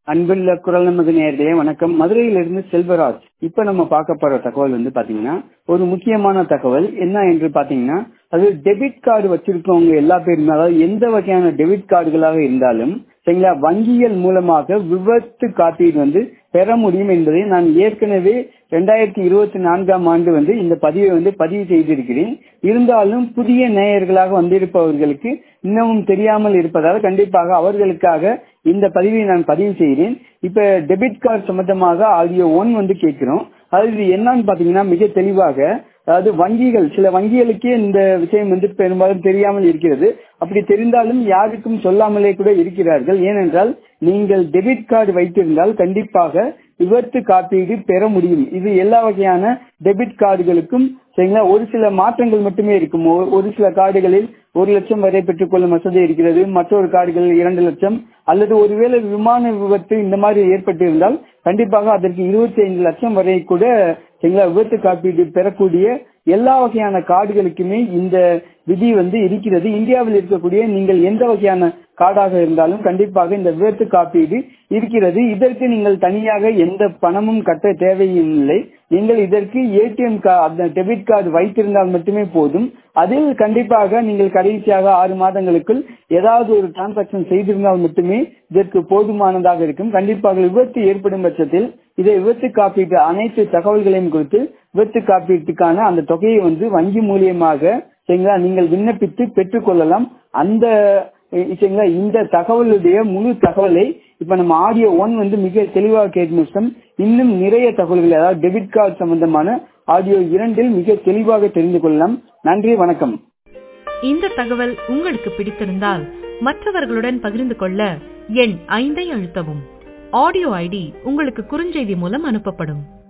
அன்புள்ள குரல் நமது நேயர்களே வணக்கம். மதுரையிலிருந்து செல்வராஜ். இப்ப நம்ம பார்க்க போற தகவல் வந்து பாத்தீங்கன்னா ஒரு முக்கியமான தகவல் என்ன என்று பாத்தீங்கன்னா அது டெபிட் கார்டு வச்சிருக்கவங்க எல்லா பேருமே, அதாவது எந்த வகையான டெபிட் கார்டுகளாக இருந்தாலும் சரிங்களா, வங்கிகள் மூலமாக விபத்து காப்பீடு வந்து பெற முடியும் என்பதை நான் ஏற்கனவே 2024 ஆண்டு வந்து இந்த பதிவை வந்து பதிவு செய்திருக்கிறேன். இருந்தாலும் புதிய நேயர்களாக வந்திருப்பவர்களுக்கு இன்னமும் தெரியாமல் இருப்பதால் கண்டிப்பாக அவர்களுக்காக இந்த பதிவை நான் பதிவு செய்கிறேன். இப்ப டெபிட் கார்டு சம்பந்தமாக ஆடியோ 1 வந்து கேட்கிறோம். அது என்னன்னு பாத்தீங்கன்னா மிக தெளிவாக, அதாவது வங்கிகள், சில வங்கிகளுக்கே இந்த விஷயம் வந்து பெரும்பாலும் தெரியாமல் இருக்கிறது. அப்படி தெரிந்தாலும் யாருக்கும் சொல்லாமலே கூட இருக்கிறார்கள். ஏனென்றால் நீங்கள் டெபிட் கார்டு வைத்திருந்தால் கண்டிப்பாக விபத்து காப்பீடு பெற முடியும். இது எல்லா வகையான டெபிட் கார்டுகளுக்கும் சரிங்களா. ஒரு சில மாற்றங்கள் மட்டுமே இருக்கும். ஒரு சில கார்டுகளில் 1 லட்சம் வரை பெற்றுக்கொள்ளும் வசதி இருக்கிறது. மற்றொரு கார்டுகளில் 2 லட்சம், அல்லது ஒருவேளை விமான விபத்து இந்த மாதிரி ஏற்பட்டிருந்தால் கண்டிப்பாக அதற்கு 25 லட்சம் வரை கூட சரிங்களா விபத்து காப்பீடு பெறக்கூடிய எல்லா வகையான கார்டுகளுக்குமே இந்த விதி வந்து இருக்கிறது. இந்தியாவில் இருக்கக்கூடிய நீங்கள் எந்த வகையான கார்டாக இருந்தாலும் கண்டிப்பாக இந்த விபத்து காப்பீடு இருக்கிறது. இதற்கு நீங்கள் தனியாக எந்த பணமும் கட்ட தேவையில்லை. நீங்கள் இதற்கு ஏடிஎம் டெபிட் கார்டு வைத்திருந்தால் மட்டுமே போதும். அதில் கண்டிப்பாக நீங்கள் கடைசியாக 6 மாதங்களுக்குள் ஏதாவது ஒரு டிரான்சாக்சன் செய்திருந்தால் மட்டுமே இதற்கு போதுமானதாக இருக்கும். கண்டிப்பாக விபத்து ஏற்படும் பட்சத்தில் இதை விபத்து காப்பீட்டு அனைத்து தகவல்களையும் கொடுத்து விபத்து காப்பீட்டுக்கான அந்த தொகையை வந்து வங்கி மூலியமாக சரிங்களா நீங்கள் விண்ணப்பித்து பெற்றுக் கொள்ளலாம். அந்த சரிங்களா இந்த தகவலுடைய முழு தகவலை இப்ப நம்ம ஆடியோ 1 வந்து மிக தெளிவாக கேட்கும். இன்னும் நிறைய தகவல்கள், அதாவது டெபிட் கார்டு சம்பந்தமான ஆடியோ 2 மிக தெளிவாக தெரிந்து கொள்ளலாம். நன்றி, வணக்கம். இந்த தகவல் உங்களுக்கு பிடித்திருந்தால் மற்றவர்களுடன் பகிர்ந்து கொள்ள எண் 5 அழுத்தவும். ஆடியோ ஐடி உங்களுக்கு குறுஞ்செய்தி மூலம் அனுப்பப்படும்.